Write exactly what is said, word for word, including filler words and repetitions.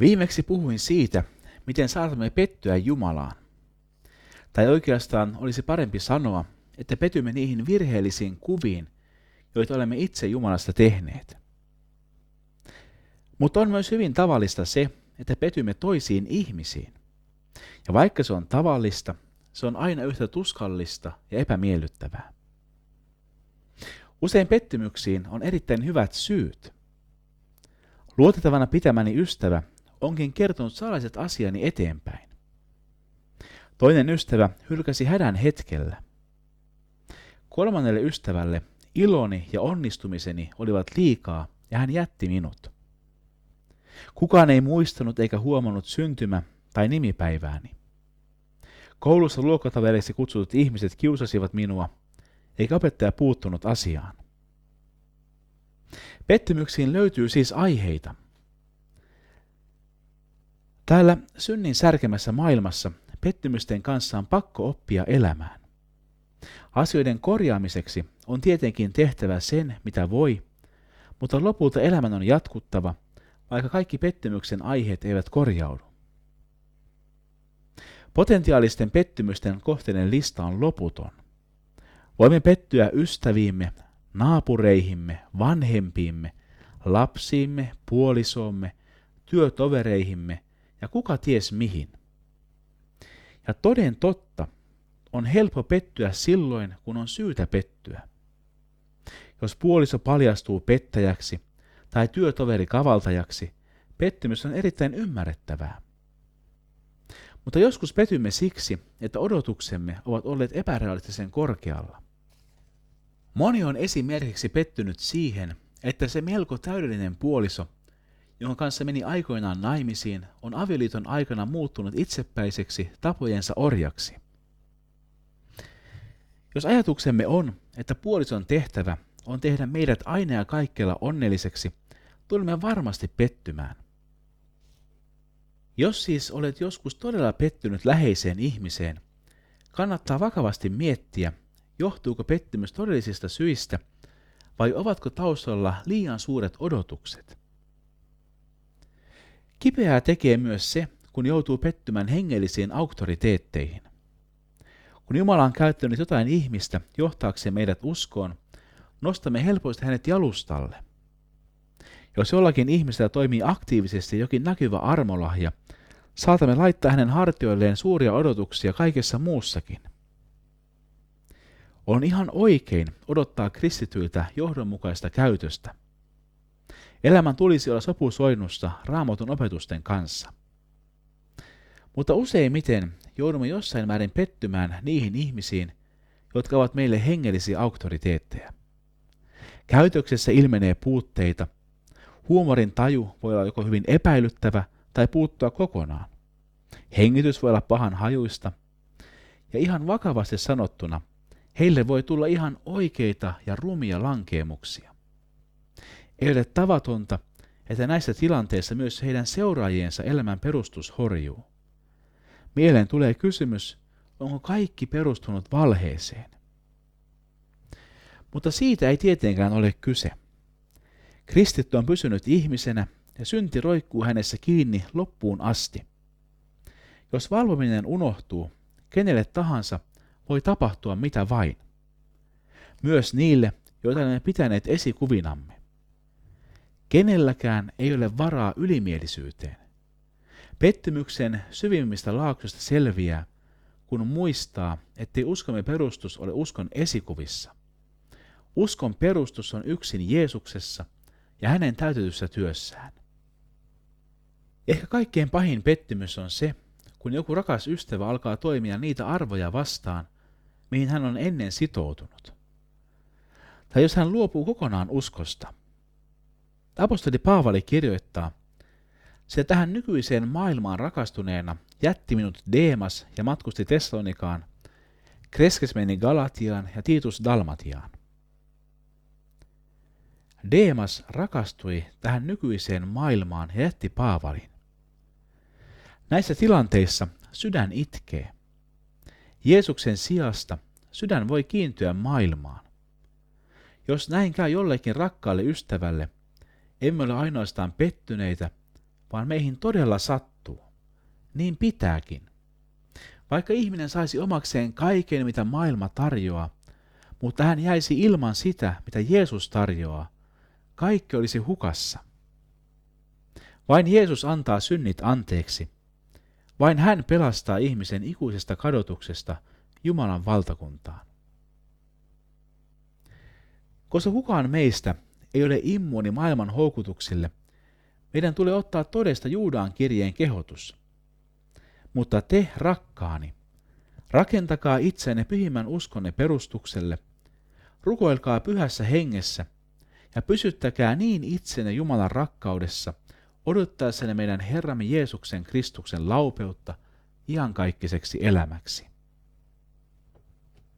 Viimeksi puhuin siitä, miten saatamme pettyä Jumalaan. Tai oikeastaan olisi parempi sanoa, että petymme niihin virheellisiin kuviin, joita olemme itse Jumalasta tehneet. Mutta on myös hyvin tavallista se, että petymme toisiin ihmisiin. Ja vaikka se on tavallista, se on aina yhtä tuskallista ja epämiellyttävää. Usein pettymyksiin on erittäin hyvät syyt. Luotettavana pitämäni ystävä onkin kertonut salaiset asiani eteenpäin. Toinen ystävä hylkäsi hädän hetkellä. Kolmannelle ystävälle iloni ja onnistumiseni olivat liikaa ja hän jätti minut. Kukaan ei muistanut eikä huomannut syntymä- tai nimipäivääni. Koulussa luokkatovereiksi kutsutut ihmiset kiusasivat minua, eikä opettaja puuttunut asiaan. Pettymyksiin löytyy siis aiheita. Täällä synnin särkemässä maailmassa pettymysten kanssa on pakko oppia elämään. Asioiden korjaamiseksi on tietenkin tehtävä sen, mitä voi, mutta lopulta elämän on jatkuttava, vaikka kaikki pettymyksen aiheet eivät korjaudu. Potentiaalisten pettymysten kohteiden lista on loputon. Voimme pettyä ystäviimme, naapureihimme, vanhempiimme, lapsiimme, puolisoomme, työtovereihimme ja kuka ties mihin. Ja toden totta, on helppo pettyä silloin, kun on syytä pettyä. Jos puoliso paljastuu pettäjäksi tai työtoveri kavaltajaksi, pettymys on erittäin ymmärrettävää. Mutta joskus petymme siksi, että odotuksemme ovat olleet epärealistisen korkealla. Moni on esimerkiksi pettynyt siihen, että se melko täydellinen puoliso, jonka kanssa meni aikoinaan naimisiin, on avioliiton aikana muuttunut itsepäiseksi tapojensa orjaksi. Jos ajatuksemme on, että puolison tehtävä on tehdä meidät aina ja kaikkialla onnelliseksi, tulemme varmasti pettymään. Jos siis olet joskus todella pettynyt läheiseen ihmiseen, kannattaa vakavasti miettiä, johtuuko pettymys todellisista syistä vai ovatko taustalla liian suuret odotukset. Kipeää tekee myös se, kun joutuu pettymään hengellisiin auktoriteetteihin. Kun Jumala on käyttänyt jotain ihmistä johtaakseen meidät uskoon, nostamme helposti hänet jalustalle. Jos jollakin ihmisellä toimii aktiivisesti jokin näkyvä armolahja, saatamme laittaa hänen hartioilleen suuria odotuksia kaikessa muussakin. On ihan oikein odottaa kristityiltä johdonmukaista käytöstä. Elämän tulisi olla sopusoinnussa Raamatun opetusten kanssa. Mutta useimmiten joudumme jossain määrin pettymään niihin ihmisiin, jotka ovat meille hengellisiä auktoriteetteja. Käytöksessä ilmenee puutteita. Huumorin taju voi olla joko hyvin epäilyttävä tai puuttua kokonaan. Hengitys voi olla pahan hajuista. Ja ihan vakavasti sanottuna, heille voi tulla ihan oikeita ja rumia lankeemuksia. Ei ole tavatonta, että näissä tilanteissa myös heidän seuraajiensa elämän perustus horjuu. Mieleen tulee kysymys, onko kaikki perustunut valheeseen? Mutta siitä ei tietenkään ole kyse. Kristitty on pysynyt ihmisenä ja synti roikkuu hänessä kiinni loppuun asti. Jos valvominen unohtuu, kenelle tahansa voi tapahtua mitä vain. Myös niille, joita olemme pitäneet esikuvinamme. Kenelläkään ei ole varaa ylimielisyyteen. Pettymyksen syvimmistä laaksoista selviää, kun muistaa, ettei uskomme perustus ole uskon esikuvissa. Uskon perustus on yksin Jeesuksessa ja hänen täytetyssä työssään. Ehkä kaikkein pahin pettymys on se, kun joku rakas ystävä alkaa toimia niitä arvoja vastaan, mihin hän on ennen sitoutunut. Tai jos hän luopuu kokonaan uskosta. Apostoli Paavali kirjoittaa, se tähän nykyiseen maailmaan rakastuneena jätti minut Deemas ja matkusti Tessalonikaan, Kreskes meni Galatiaan ja Titus Dalmatiaan. Deemas rakastui tähän nykyiseen maailmaan ja jätti Paavalin. Näissä tilanteissa sydän itkee. Jeesuksen sijasta sydän voi kiintyä maailmaan. Jos näin käy jollekin rakkaalle ystävälle, emme ole ainoastaan pettyneitä, vaan meihin todella sattuu. Niin pitääkin. Vaikka ihminen saisi omakseen kaiken, mitä maailma tarjoaa, mutta hän jäisi ilman sitä, mitä Jeesus tarjoaa, kaikki olisi hukassa. Vain Jeesus antaa synnit anteeksi. Vain hän pelastaa ihmisen ikuisesta kadotuksesta Jumalan valtakuntaan. Koska kukaan meistä ei ole immuuni maailman houkutuksille, meidän tulee ottaa todesta Juudaan kirjeen kehotus. Mutta te, rakkaani, rakentakaa itseänne pyhimmän uskonne perustukselle, rukoilkaa pyhässä hengessä ja pysyttäkää niin itsenne Jumalan rakkaudessa, odottaessanne meidän Herramme Jeesuksen Kristuksen laupeutta iankaikkaiseksi elämäksi.